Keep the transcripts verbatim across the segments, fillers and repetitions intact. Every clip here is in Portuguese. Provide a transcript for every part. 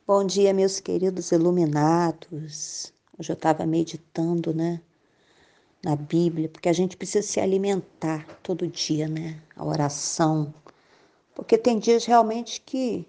Bom dia, meus queridos iluminados. Hoje eu estava meditando, né, na Bíblia, porque a gente precisa se alimentar todo dia, né, a oração. Porque tem dias realmente que,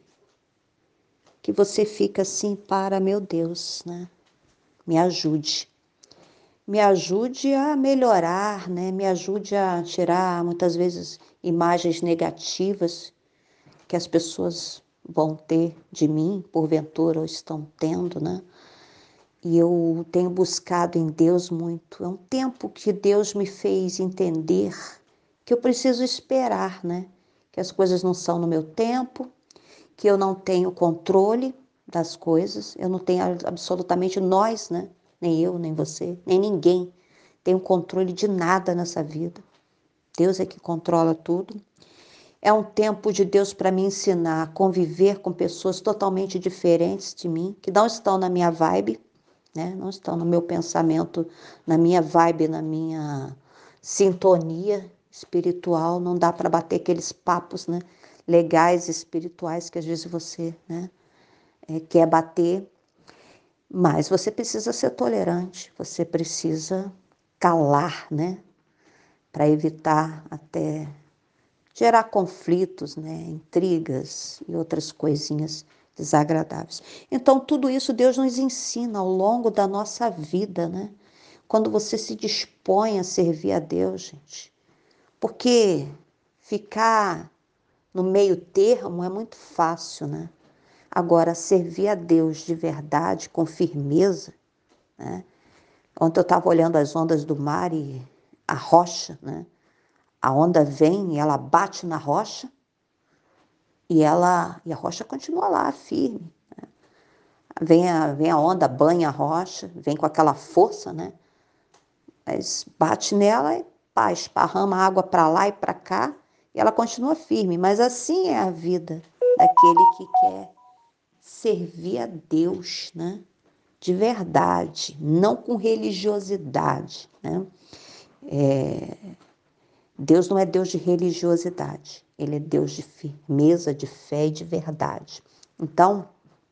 que você fica assim, para, meu Deus, né, me ajude. Me ajude a melhorar, né, me ajude a tirar, muitas vezes, imagens negativas que as pessoas vão ter de mim, porventura, ou estão tendo, né. E eu tenho buscado em Deus muito. É um tempo que Deus me fez entender que eu preciso esperar, né? Que as coisas não são no meu tempo, que eu não tenho controle das coisas, eu não tenho absolutamente nós, né? Nem eu, nem você, nem ninguém tem o controle de nada nessa vida. Deus é que controla tudo. É um tempo de Deus para me ensinar a conviver com pessoas totalmente diferentes de mim, que não estão na minha vibe, né? Não estão no meu pensamento, na minha vibe, na minha sintonia espiritual. Não dá para bater aqueles papos, né, legais espirituais que às vezes você, né, é, quer bater, mas você precisa ser tolerante, você precisa calar, né, para evitar até gerar conflitos, né, intrigas e outras coisinhas desagradáveis. Então, tudo isso Deus nos ensina ao longo da nossa vida, né? Quando você se dispõe a servir a Deus, gente. Porque ficar no meio termo é muito fácil, né? Agora, servir a Deus de verdade, com firmeza, né? Ontem eu estava olhando as ondas do mar e a rocha, né? A onda vem e ela bate na rocha e ela e a rocha continua lá, firme. Vem a, vem a onda, banha a rocha, vem com aquela força, né? Mas bate nela e pá, esparrama água para lá e para cá e ela continua firme. Mas assim é a vida daquele que quer servir a Deus, né? De verdade, não com religiosidade, né? É, Deus não é Deus de religiosidade, Ele é Deus de firmeza, de fé e de verdade. Então,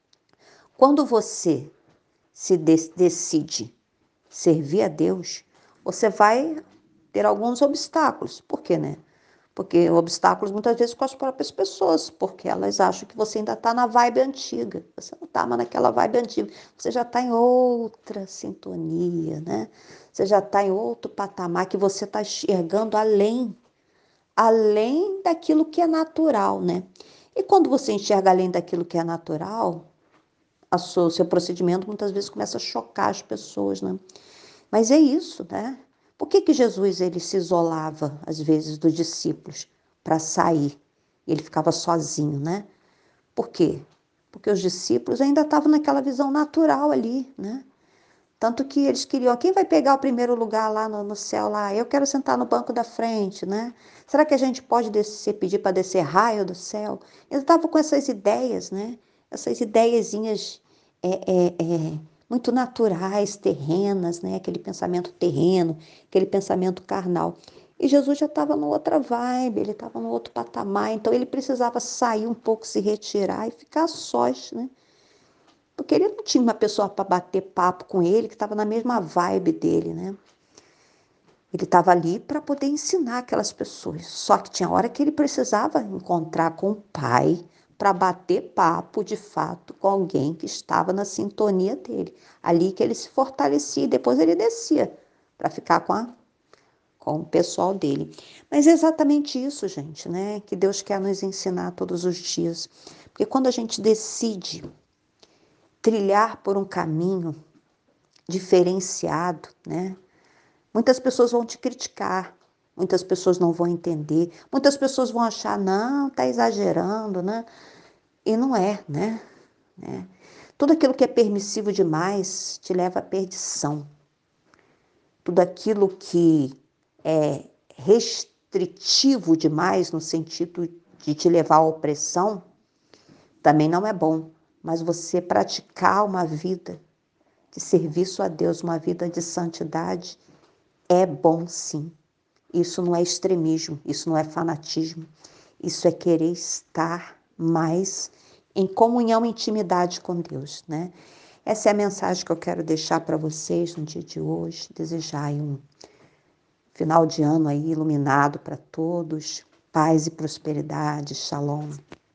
quando você se decide servir a Deus, você vai ter alguns obstáculos. Por quê, né? Porque obstáculos muitas vezes com as próprias pessoas, porque elas acham que você ainda está na vibe antiga. Você não está mais naquela vibe antiga. Você já está em outra sintonia, né? Você já está em outro patamar que você está enxergando além, além daquilo que é natural, né? E quando você enxerga além daquilo que é natural, o seu, seu procedimento muitas vezes começa a chocar as pessoas, né? Mas é isso, né? Por que que Jesus ele se isolava às vezes dos discípulos para sair? Ele ficava sozinho, né? Por quê? Porque os discípulos ainda estavam naquela visão natural ali, né? Tanto que eles queriam, quem vai pegar o primeiro lugar lá no, no céu lá? Eu quero sentar no banco da frente, né? Será que a gente pode descer, pedir para descer raio do céu? Eu estava com essas ideias, né? Essas ideiazinhas é, é, é, muito naturais, terrenas, né? Aquele pensamento terreno, aquele pensamento carnal. E Jesus já estava numa outra vibe, ele estava num outro patamar, então ele precisava sair um pouco, se retirar e ficar a sós, né? Porque ele não tinha uma pessoa para bater papo com ele que estava na mesma vibe dele, né? Ele estava ali para poder ensinar aquelas pessoas. Só que tinha hora que ele precisava encontrar com o pai para bater papo de fato com alguém que estava na sintonia dele. Ali que ele se fortalecia e depois ele descia para ficar com, a, com o pessoal dele. Mas é exatamente isso, gente, né? Que Deus quer nos ensinar todos os dias. Porque quando a gente decide trilhar por um caminho diferenciado, né? Muitas pessoas vão te criticar, muitas pessoas não vão entender, muitas pessoas vão achar, não, tá exagerando, né? E não é, né? né? Tudo aquilo que é permissivo demais te leva à perdição. Tudo aquilo que é restritivo demais, no sentido de te levar à opressão, também não é bom. Mas você praticar uma vida de serviço a Deus, uma vida de santidade, é bom sim. Isso não é extremismo, isso não é fanatismo, isso é querer estar mais em comunhão e intimidade com Deus, né? Essa é a mensagem que eu quero deixar para vocês no dia de hoje. Desejar aí um final de ano aí iluminado para todos. Paz e prosperidade. Shalom.